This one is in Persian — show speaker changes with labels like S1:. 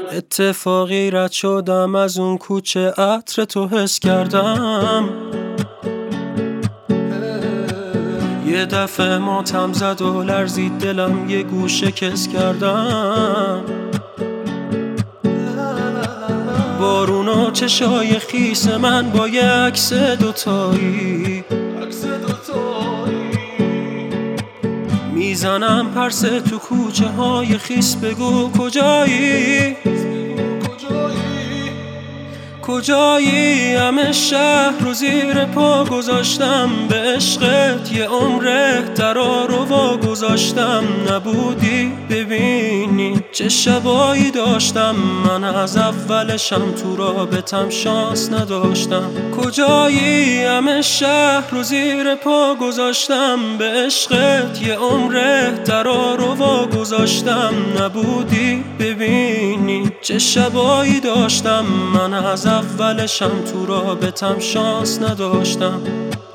S1: اتفاقی رد شدم از اون کوچه، عطر تو حس کردم. یه دفعه ماتم زد و لرزید دلم، یه گوشه کس کردم. بارون و چشای خیس من با یه عکس دوتایی میزنم پرس تو کوچه های خیس. بگو کجایی؟ کجایی؟ همه شهر رو زیر پا گذاشتم، به عشقت یه عمره درا رو وا گذاشتم. نبودی ببینی چه شبایی داشتم، من از اولشم تو رابطم شانس نداشتم. کجایی؟ همه شهر رو زیر پا گذاشتم، به عشقت یه عمره درا رو وا گذاشتم. نبودی ببینی چه شبایی داشتم، من از اولشم تو رابطم شانس نداشتم.